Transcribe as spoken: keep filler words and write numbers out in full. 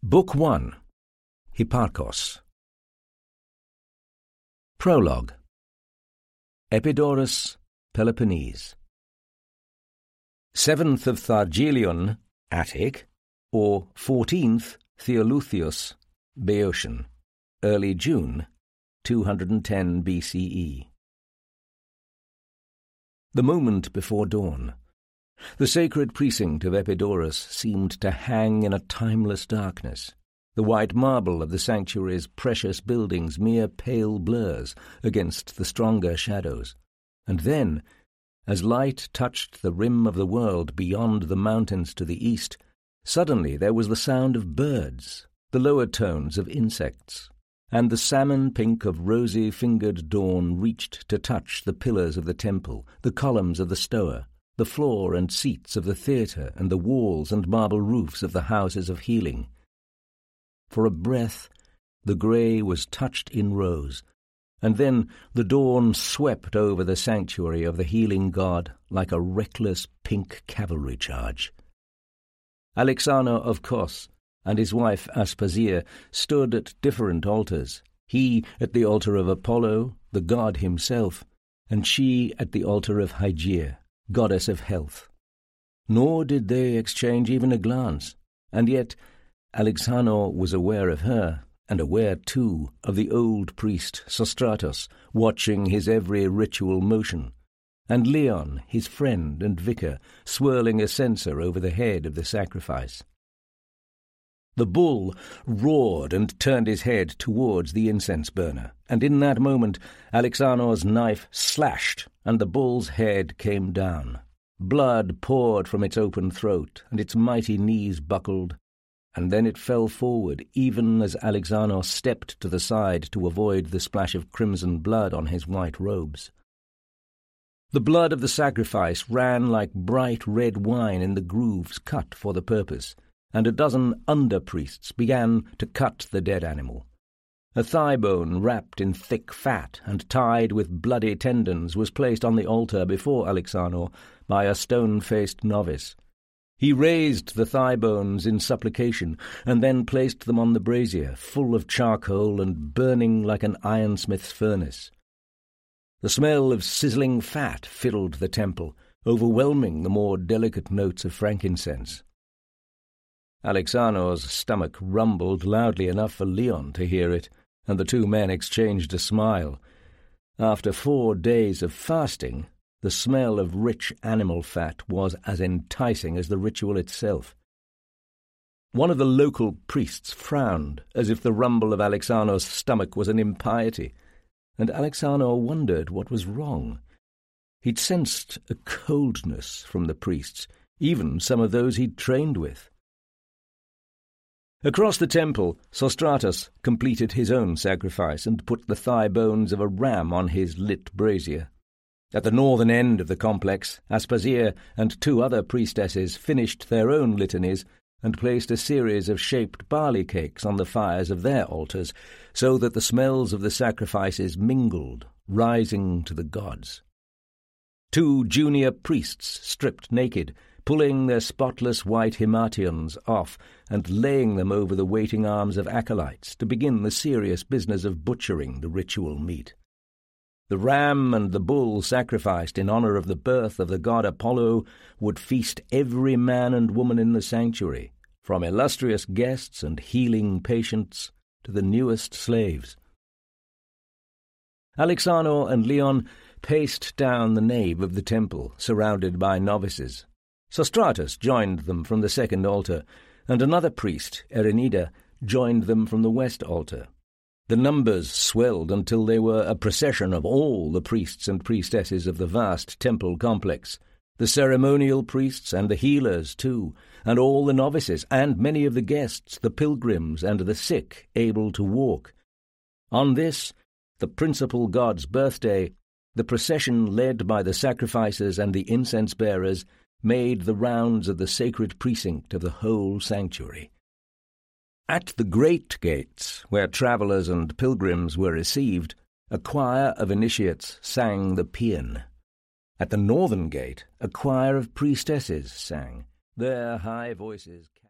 Book one. Hipparchos. Prologue. Epidaurus, Peloponnese. Seventh of Thargelion, Attic, or fourteenth Theolutheus, Boeotian, early June, two hundred ten B C E. The moment before dawn. The sacred precinct of Epidaurus seemed to hang in a timeless darkness, the white marble of the sanctuary's precious buildings mere pale blurs against the stronger shadows. And then, as light touched the rim of the world beyond the mountains to the east, suddenly there was the sound of birds, the lower tones of insects, and the salmon pink of rosy-fingered dawn reached to touch the pillars of the temple, the columns of the stoa, the floor and seats of the theatre, and the walls and marble roofs of the houses of healing. For a breath, the grey was touched in rose, and then the dawn swept over the sanctuary of the healing god like a reckless pink cavalry charge. Alexander of Kos and his wife Aspasia stood at different altars, he at the altar of Apollo, the god himself, and she at the altar of Hygeia, goddess of health. Nor did they exchange even a glance, and yet Alexander was aware of her, and aware, too, of the old priest Sostratos, watching his every ritual motion, and Leon, his friend and vicar, swirling a censer over the head of the sacrifice. The bull roared and turned his head towards the incense burner, and in that moment Alexander's knife slashed, and the bull's head came down. Blood poured from its open throat, and its mighty knees buckled, and then it fell forward, even as Alexander stepped to the side to avoid the splash of crimson blood on his white robes. The blood of the sacrifice ran like bright red wine in the grooves cut for the purpose, and a dozen under-priests began to cut the dead animal. A thigh bone wrapped in thick fat and tied with bloody tendons was placed on the altar before Alexander by a stone-faced novice. He raised the thigh bones in supplication, and then placed them on the brazier, full of charcoal and burning like an ironsmith's furnace. The smell of sizzling fat filled the temple, overwhelming the more delicate notes of frankincense. Alexander's stomach rumbled loudly enough for Leon to hear it, and the two men exchanged a smile. After four days of fasting, the smell of rich animal fat was as enticing as the ritual itself. One of the local priests frowned, as if the rumble of Alexander's stomach was an impiety, and Alexander wondered what was wrong. He'd sensed a coldness from the priests, even some of those he'd trained with. Across the temple, Sostratus completed his own sacrifice and put the thigh bones of a ram on his lit brazier. At the northern end of the complex, Aspasia and two other priestesses finished their own litanies and placed a series of shaped barley cakes on the fires of their altars, so that the smells of the sacrifices mingled, rising to the gods. Two junior priests stripped naked, pulling their spotless white himation off and laying them over the waiting arms of acolytes to begin the serious business of butchering the ritual meat. The ram and the bull sacrificed in honor of the birth of the god Apollo would feast every man and woman in the sanctuary, from illustrious guests and healing patients to the newest slaves. Alexander and Leon paced down the nave of the temple, surrounded by novices. Sostratus joined them from the second altar, and another priest, Erinida, joined them from the west altar. The numbers swelled until they were a procession of all the priests and priestesses of the vast temple complex, the ceremonial priests and the healers too, and all the novices, and many of the guests, the pilgrims and the sick able to walk. On this, the principal god's birthday, the procession led by the sacrificers and the incense-bearers made the rounds of the sacred precinct of the whole sanctuary. At the great gates, where travellers and pilgrims were received, a choir of initiates sang the paean. At the northern gate, a choir of priestesses sang, their high voices